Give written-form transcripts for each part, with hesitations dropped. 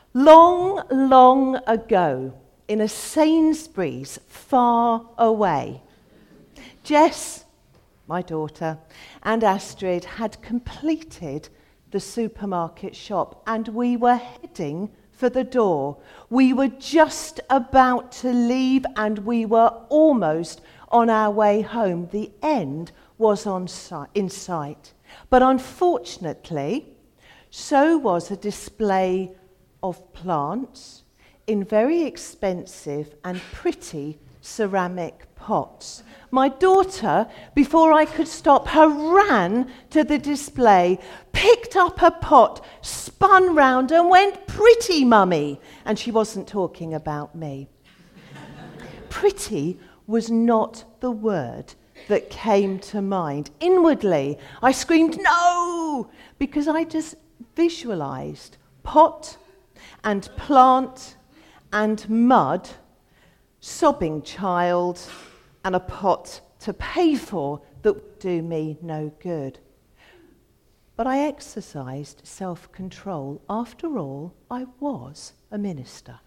Long, long ago, in a Sainsbury's far away, Jess, my daughter, and Astrid had completed the supermarket shop, and we were heading for the door. We were just about to leave, and we were almost on our way home. The end was in sight. But unfortunately, so was a display of plants in very expensive and pretty ceramic pots. My daughter, before I could stop her, ran to the display, picked up a pot, spun round and went, "Pretty, Mummy!" And she wasn't talking about me. Pretty was not the word that came to mind. Inwardly, I screamed, "No!" because I just visualised pot and plant and mud, sobbing child, and a pot to pay for that would do me no good. But I exercised self-control. After all, I was a minister.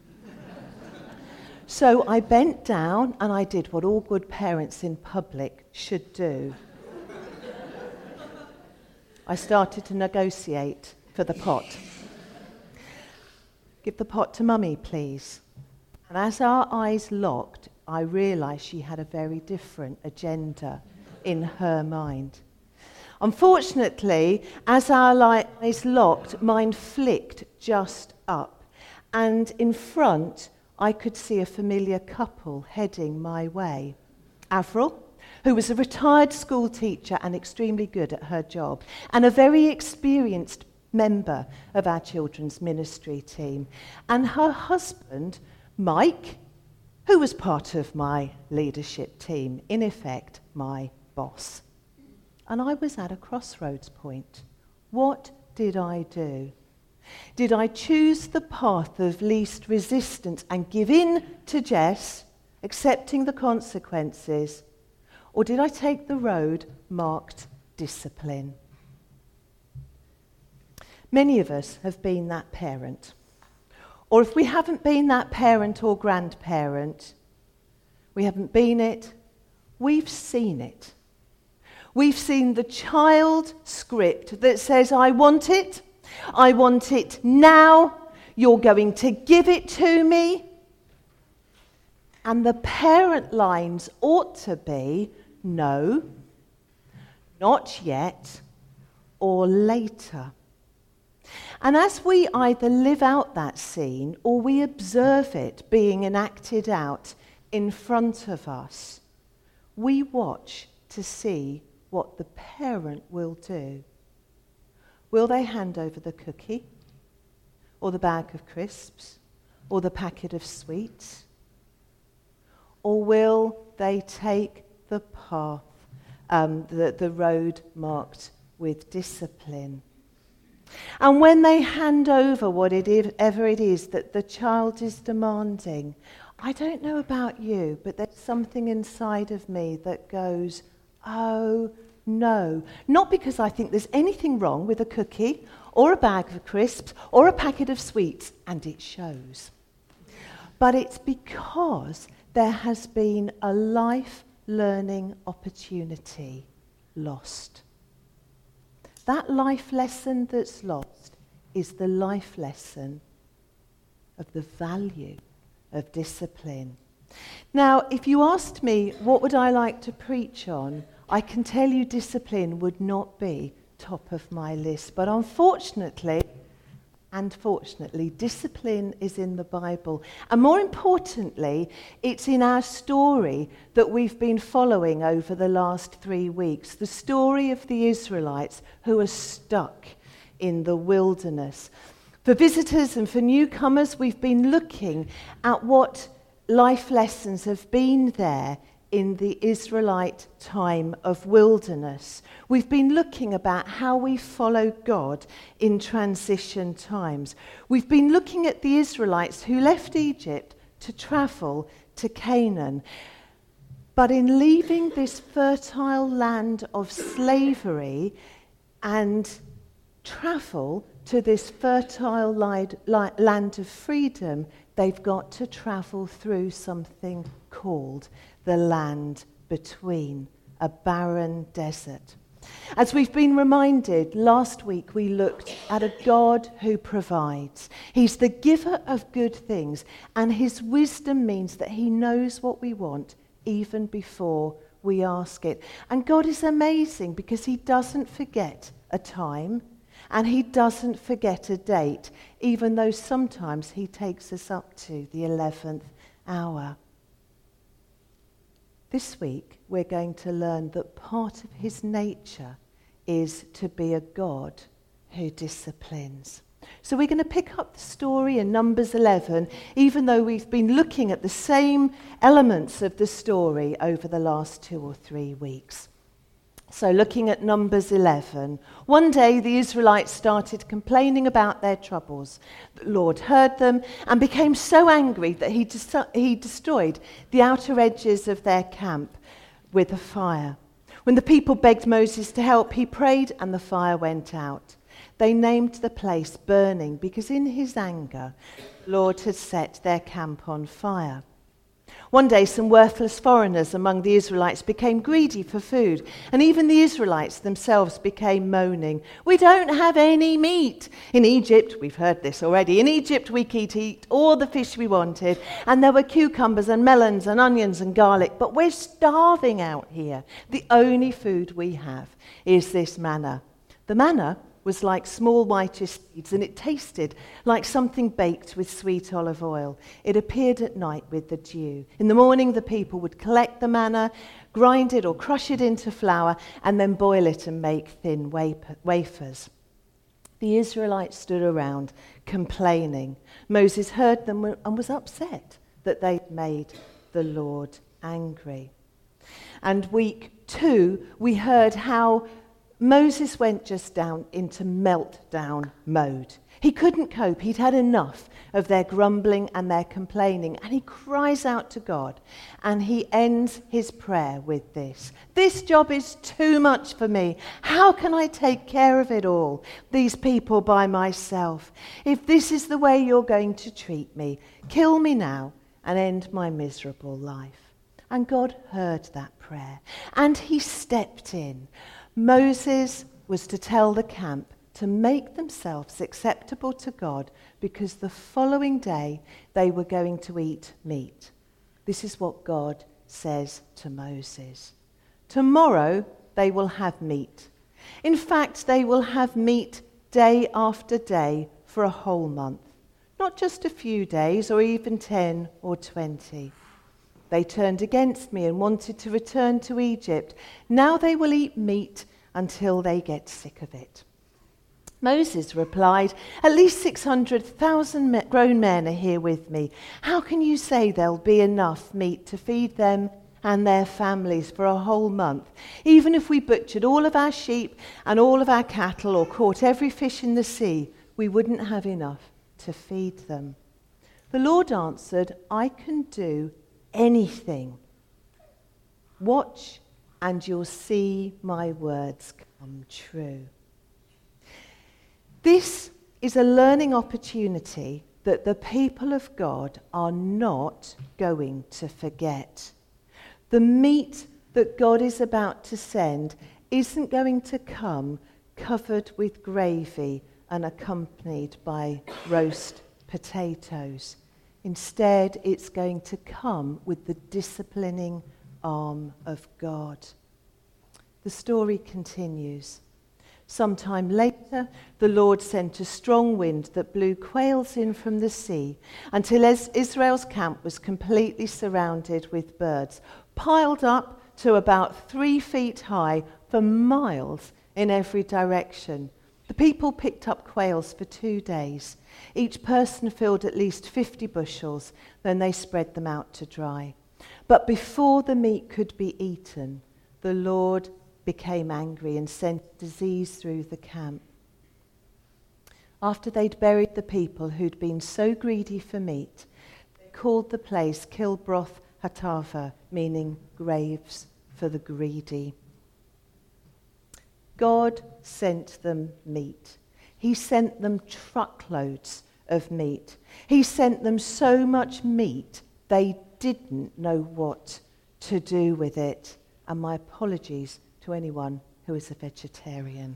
So I bent down and I did what all good parents in public should do. I started to negotiate for the pot. "Give the pot to Mummy, please." And as our eyes locked, I realised she had a very different agenda in her mind. Unfortunately, as our eyes locked, mine flicked just up, and in front, I could see a familiar couple heading my way. Avril, who was a retired school teacher and extremely good at her job, and a very experienced member of our children's ministry team, and her husband, Mike, who was part of my leadership team, in effect, my boss. And I was at a crossroads point. What did I do? Did I choose the path of least resistance and give in to Jess, accepting the consequences? Or did I take the road marked discipline? Many of us have been that parent. Or if we haven't been that parent or grandparent, we haven't been it, we've seen it. We've seen the child script that says, I want it now, you're going to give it to me. And the parent lines ought to be, no, not yet, or later. And as we either live out that scene or we observe it being enacted out in front of us, we watch to see what the parent will do. Will they hand over the cookie, or the bag of crisps, or the packet of sweets? Or will they take the path, the road marked with discipline? And when they hand over whatever it is that the child is demanding, I don't know about you, but there's something inside of me that goes, oh no. Not because I think there's anything wrong with a cookie or a bag of crisps or a packet of sweets, and it shows. But it's because there has been a life learning opportunity lost. That life lesson that's lost is the life lesson of the value of discipline. Now, if you asked me what would I like to preach on, I can tell you discipline would not be top of my list. But unfortunately, discipline is in the Bible. And more importantly, it's in our story that we've been following over the last 3 weeks. The story of the Israelites who are stuck in the wilderness. For visitors and for newcomers, we've been looking at what life lessons have been there in the Israelite time of wilderness. We've been looking about how we follow God in transition times. We've been looking at the Israelites who left Egypt to travel to Canaan. But in leaving this fertile land of slavery and travel to this fertile land of freedom, they've got to travel through something called the land between, a barren desert. As we've been reminded, last week we looked at a God who provides. He's the giver of good things, and his wisdom means that he knows what we want even before we ask it. And God is amazing because he doesn't forget a time and he doesn't forget a date, even though sometimes he takes us up to the 11th hour. This week, we're going to learn that part of his nature is to be a God who disciplines. So we're going to pick up the story in Numbers 11, even though we've been looking at the same elements of the story over the last 2 or 3 weeks. So looking at Numbers 11, one day the Israelites started complaining about their troubles. The Lord heard them and became so angry that he destroyed the outer edges of their camp with a fire. When the people begged Moses to help, he prayed and the fire went out. They named the place Burning because in his anger, the Lord had set their camp on fire. One day, some worthless foreigners among the Israelites became greedy for food, and even the Israelites themselves became moaning, "We don't have any meat. In Egypt," we've heard this already, "in Egypt we could eat all the fish we wanted, and there were cucumbers and melons and onions and garlic, but we're starving out here. The only food we have is this manna." The manna was like small whitish seeds, and it tasted like something baked with sweet olive oil. It appeared at night with the dew. In the morning, the people would collect the manna, grind it or crush it into flour, and then boil it and make thin wafers. The Israelites stood around complaining. Moses heard them and was upset that they'd made the Lord angry. And week 2, we heard how Moses went just down into meltdown mode. He couldn't cope. He'd had enough of their grumbling and their complaining. And he cries out to God. And he ends his prayer with this: "This job is too much for me. How can I take care of it all, these people by myself? If this is the way you're going to treat me, kill me now and end my miserable life." And God heard that prayer. And he stepped in. Moses was to tell the camp to make themselves acceptable to God because the following day they were going to eat meat. This is what God says to Moses. Tomorrow they will have meat. In fact, they will have meat day after day for a whole month, not just a few days or even 10 or 20. They turned against me and wanted to return to Egypt. Now they will eat meat until they get sick of it. Moses replied, "At least 600,000 grown men are here with me. How can you say there'll be enough meat to feed them and their families for a whole month? Even if we butchered all of our sheep and all of our cattle or caught every fish in the sea, we wouldn't have enough to feed them." The Lord answered, "I can do anything. Watch and you'll see my words come true." This is a learning opportunity that the people of God are not going to forget. The meat that God is about to send isn't going to come covered with gravy and accompanied by roast potatoes. Instead, it's going to come with the disciplining arm of God. The story continues. Sometime later, the Lord sent a strong wind that blew quails in from the sea until Israel's camp was completely surrounded with birds, piled up to about 3 feet high for miles in every direction. The people picked up quails for 2 days. Each person filled at least 50 bushels, then they spread them out to dry. But before the meat could be eaten, the Lord became angry and sent disease through the camp. After they'd buried the people who'd been so greedy for meat, they called the place Kilbroth Hatava, meaning graves for the greedy. God sent them meat. He sent them truckloads of meat. He sent them so much meat they didn't know what to do with it. And my apologies to anyone who is a vegetarian.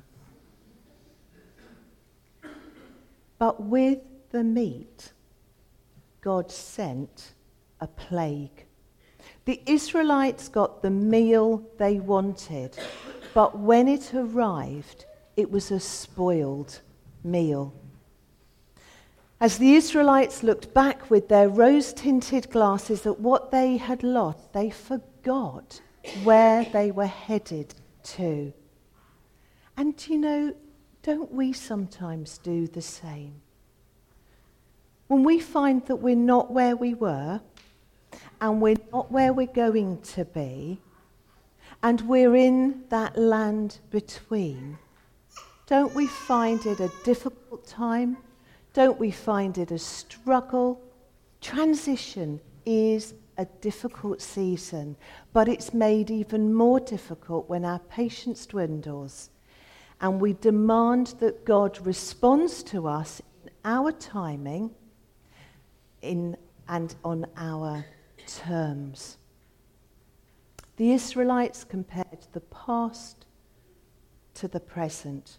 But with the meat, God sent a plague. The Israelites got the meal they wanted, but when it arrived, it was a spoiled meal. As the Israelites looked back with their rose-tinted glasses at what they had lost, they forgot where they were headed to. And you know, don't we sometimes do the same? When we find that we're not where we were, and we're not where we're going to be, and we're in that land between, don't we find it a difficult time? Don't we find it a struggle? Transition is a difficult season, but it's made even more difficult when our patience dwindles and we demand that God responds to us in our timing and on our terms. The Israelites compared the past to the present.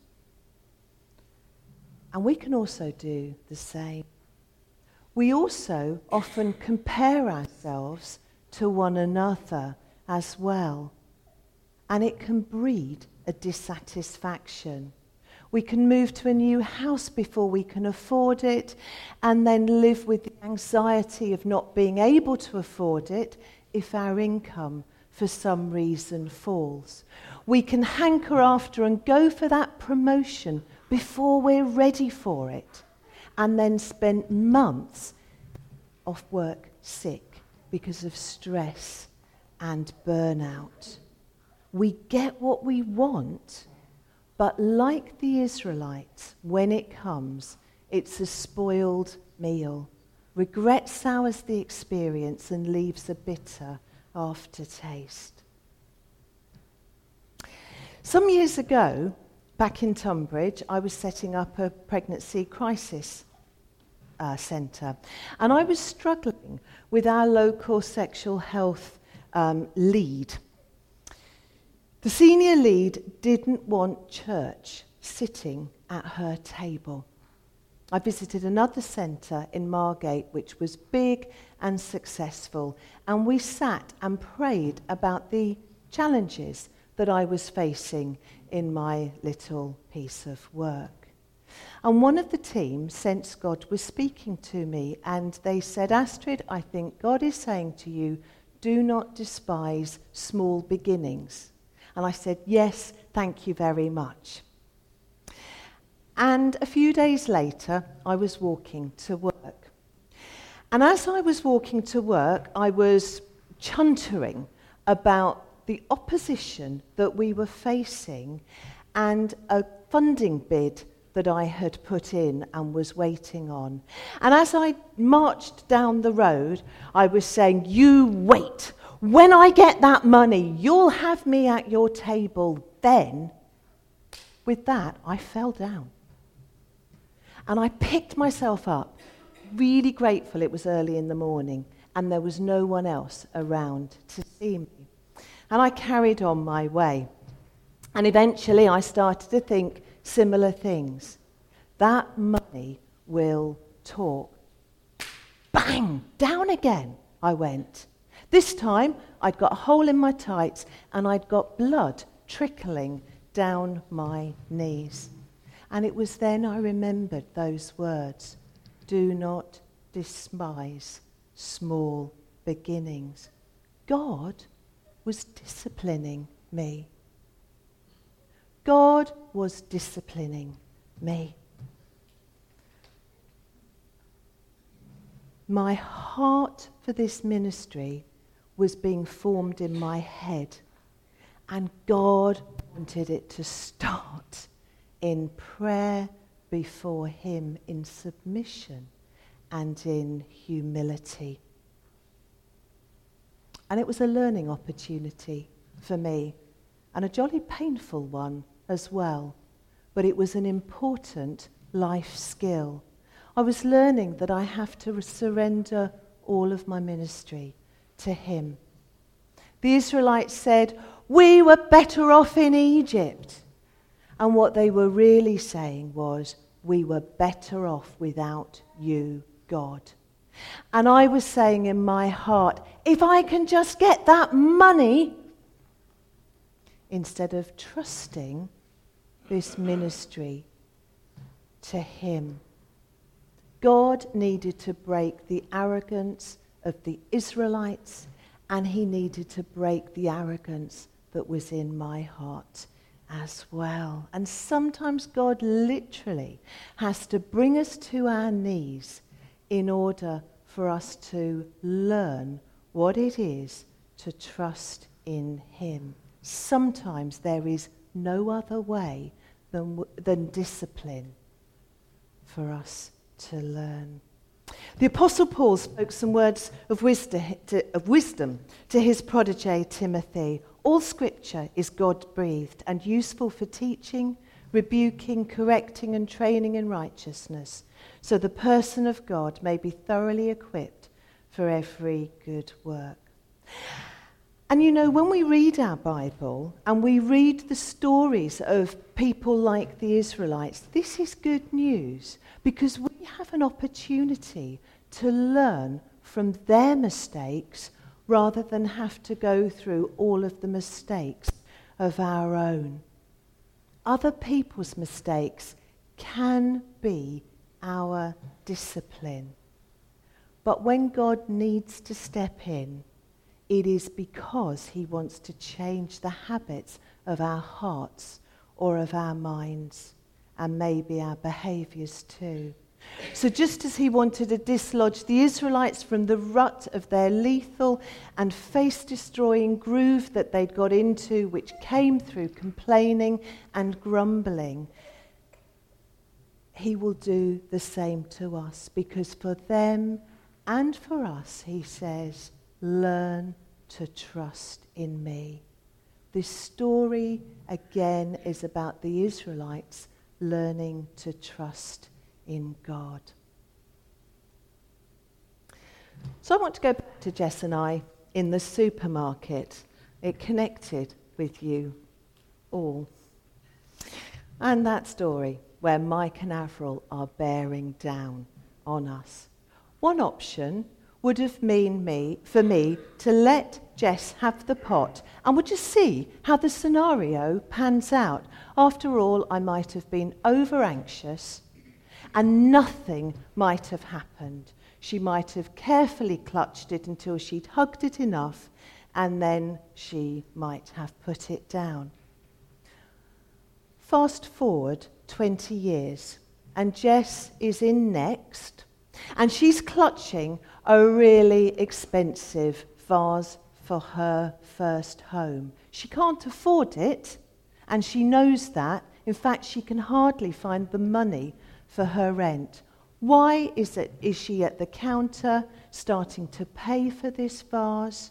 And we can also do the same. We also often compare ourselves to one another as well. And it can breed a dissatisfaction. We can move to a new house before we can afford it, and then live with the anxiety of not being able to afford it if our income for some reason falls. We can hanker after and go for that promotion before we're ready for it, and then spend months off work sick because of stress and burnout. We get what we want, but like the Israelites, when it comes, it's a spoiled meal. Regret sours the experience and leaves a bitter aftertaste. Some years ago, back in Tunbridge, I was setting up a pregnancy crisis centre, and I was struggling with our local sexual health lead. The senior lead didn't want church sitting at her table. I visited another centre in Margate, which was big and successful, and we sat and prayed about the challenges that I was facing in my little piece of work. And one of the team sensed God was speaking to me, and they said, "Astrid, I think God is saying to you, do not despise small beginnings." And I said, "Yes, thank you very much." And a few days later, I was walking to work. And as I was walking to work, I was chuntering about the opposition that we were facing and a funding bid that I had put in and was waiting on. And as I marched down the road, I was saying, "You wait. When I get that money, you'll have me at your table then." With that, I fell down. And I picked myself up, really grateful it was early in the morning, and there was no one else around to see me. And I carried on my way. And eventually I started to think similar things. That money will talk. Bang! Down again I went. This time I'd got a hole in my tights and I'd got blood trickling down my knees. And it was then I remembered those words, "Do not despise small beginnings." God was disciplining me. God was disciplining me. My heart for this ministry was being formed in my head, and God wanted it to start in prayer before Him, in submission and in humility. And it was a learning opportunity for me, and a jolly painful one as well, but it was an important life skill. I was learning that I have to surrender all of my ministry to him. The Israelites said, "We were better off in Egypt." And what they were really saying was, "We were better off without you, God." And I was saying in my heart, if I can just get that money, instead of trusting this ministry to him. God needed to break the arrogance of the Israelites, and he needed to break the arrogance that was in my heart as well. And sometimes God literally has to bring us to our knees in order for us to learn what it is to trust in him. Sometimes there is no other way than discipline for us to learn. The Apostle Paul spoke some words of wisdom to his protege Timothy. All scripture is God-breathed and useful for teaching, rebuking, correcting, and training in righteousness, so the person of God may be thoroughly equipped for every good work. And you know, when we read our Bible and we read the stories of people like the Israelites, this is good news because we have an opportunity to learn from their mistakes rather than have to go through all of the mistakes of our own. Other people's mistakes can be our discipline. But when God needs to step in, it is because he wants to change the habits of our hearts or of our minds, and maybe our behaviours too. So just as he wanted to dislodge the Israelites from the rut of their lethal and face-destroying groove that they'd got into, which came through complaining and grumbling, he will do the same to us, because for them and for us, he says, learn to trust in me. This story, again, is about the Israelites learning to trust in God. So I want to go back to Jess and I in the supermarket. It connected with you all. And that story where Mike and Avril are bearing down on us. One option would have been for me to let Jess have the pot and we'll just see how the scenario pans out. After all, I might have been over anxious and nothing might have happened. She might have carefully clutched it until she'd hugged it enough, and then she might have put it down. Fast forward 20 years, and Jess is in Next, and she's clutching a really expensive vase for her first home. She can't afford it, and she knows that. In fact, she can hardly find the money for her rent. Why is she at the counter starting to pay for this vase?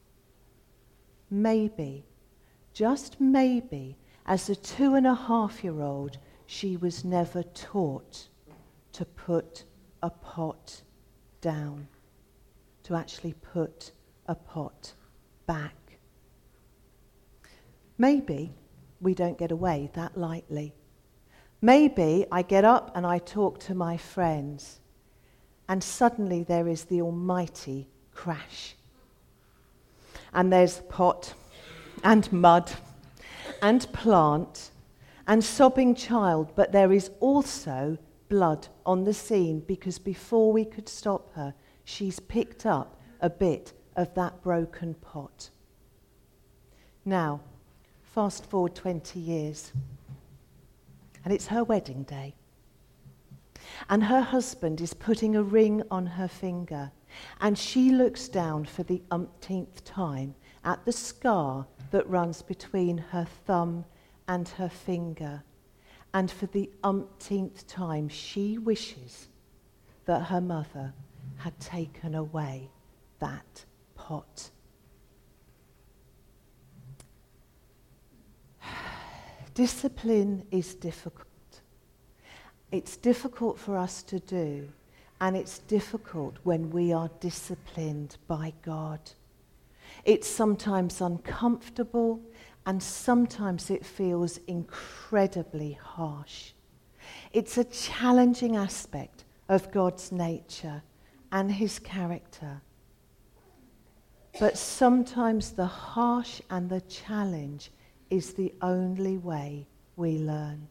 Maybe, just maybe, as a 2.5-year-old, she was never taught to put a pot down, to actually put a pot back. Maybe we don't get away that lightly. Maybe I get up and I talk to my friends, and suddenly there is the almighty crash. And there's pot and mud and plant and sobbing child, but there is also blood on the scene, because before we could stop her, she's picked up a bit of that broken pot. Now, fast forward 20 years. And it's her wedding day. And her husband is putting a ring on her finger. And she looks down for the umpteenth time at the scar that runs between her thumb and her finger. And for the umpteenth time, she wishes that her mother had taken away that pot. Discipline is difficult, It's difficult for us to do, and it's difficult when we are disciplined by God. It's sometimes uncomfortable, and sometimes it feels incredibly harsh. It's a challenging aspect of God's nature and his character. But sometimes the harsh and the challenge is the only way we learn.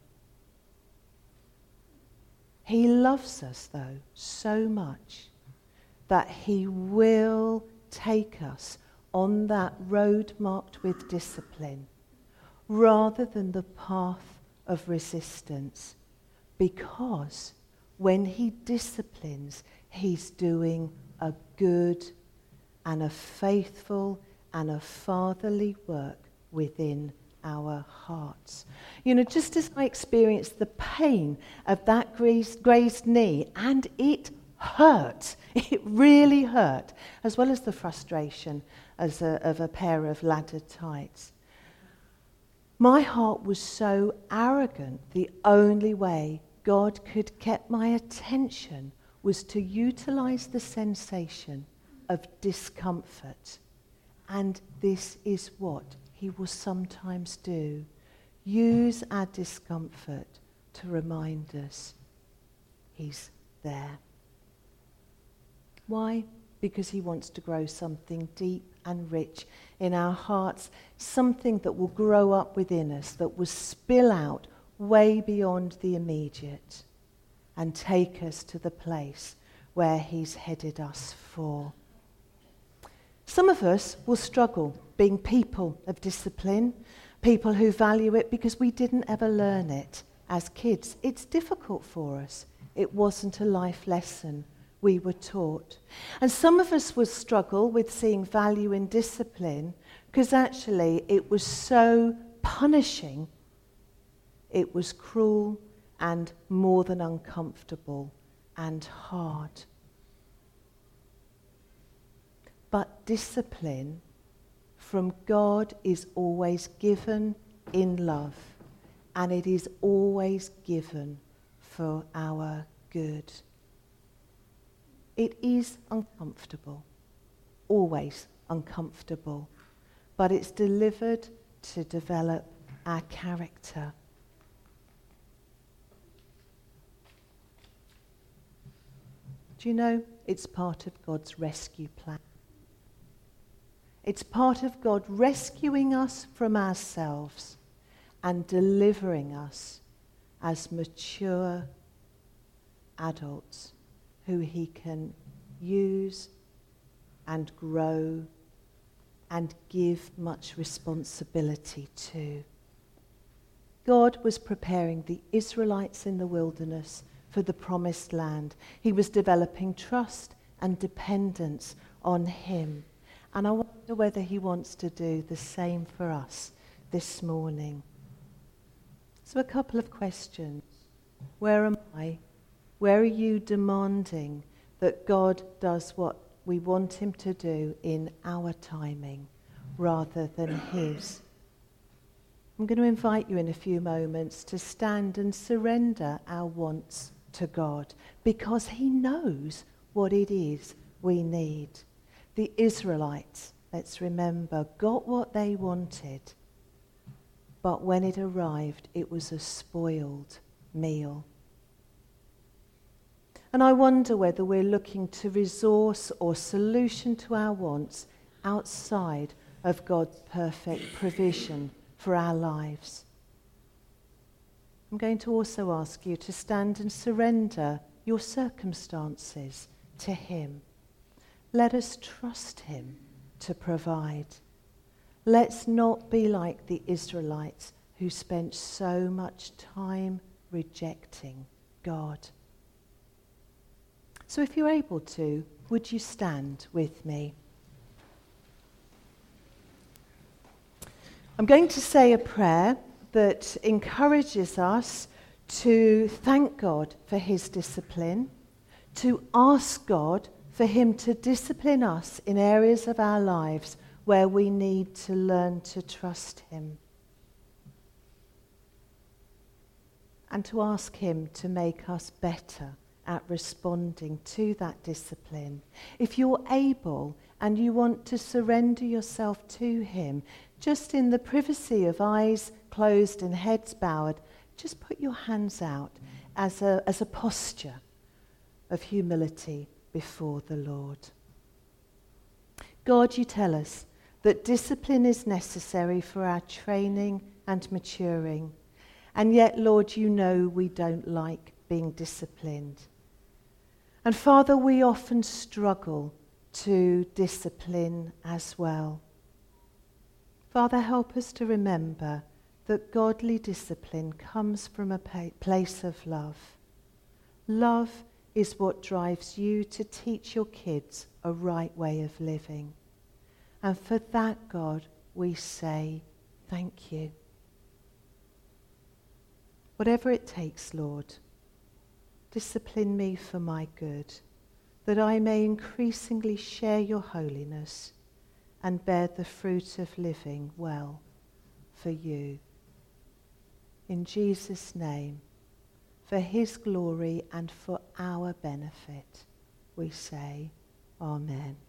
He loves us, though, so much that he will take us on that road marked with discipline rather than the path of resistance, because when he disciplines, he's doing a good and a faithful and a fatherly work within our hearts. You know, just as I experienced the pain of that grazed knee, and it hurt, it really hurt, as well as the frustration of a pair of ladder tights. My heart was so arrogant, the only way God could get my attention was to utilize the sensation of discomfort. And this is what he will sometimes do. Use our discomfort to remind us he's there. Why? Because he wants to grow something deep and rich in our hearts, something that will grow up within us, that will spill out way beyond the immediate and take us to the place where he's headed us for. Some of us will struggle being people of discipline, people who value it because we didn't ever learn it as kids. It's difficult for us. It wasn't a life lesson we were taught. And some of us will struggle with seeing value in discipline because actually it was so punishing, it was cruel and more than uncomfortable and hard. But discipline from God is always given in love, and it is always given for our good. It is uncomfortable, always uncomfortable, but it's delivered to develop our character. Do you know it's part of God's rescue plan? It's part of God rescuing us from ourselves and delivering us as mature adults who he can use and grow and give much responsibility to. God was preparing the Israelites in the wilderness for the promised land. He was developing trust and dependence on him. And I wonder whether he wants to do the same for us this morning. So a couple of questions. Where am I? Where are you demanding that God does what we want him to do in our timing rather than his? I'm going to invite you in a few moments to stand and surrender our wants to God because he knows what it is we need. The Israelites, let's remember, got what they wanted, but when it arrived, it was a spoiled meal. And I wonder whether we're looking to resource or solution to our wants outside of God's perfect provision for our lives. I'm going to also ask you to stand and surrender your circumstances to him. Let us trust him to provide. Let's not be like the Israelites who spent so much time rejecting God. So if you're able to, would you stand with me? I'm going to say a prayer that encourages us to thank God for his discipline, to ask God for him to discipline us in areas of our lives where we need to learn to trust him. and to ask him to make us better at responding to that discipline. If you're able and you want to surrender yourself to him, just in the privacy of eyes closed and heads bowed, just put your hands out as a posture of humility before the Lord. God, you tell us that discipline is necessary for our training and maturing. And yet, Lord, you know we don't like being disciplined. And Father, we often struggle to discipline as well. Father, help us to remember that godly discipline comes from a place of love. Love is what drives you to teach your kids a right way of living. And for that, God, we say thank you. Whatever it takes, Lord, discipline me for my good, that I may increasingly share your holiness and bear the fruit of living well for you. In Jesus' name, for his glory and for our benefit, we say, Amen.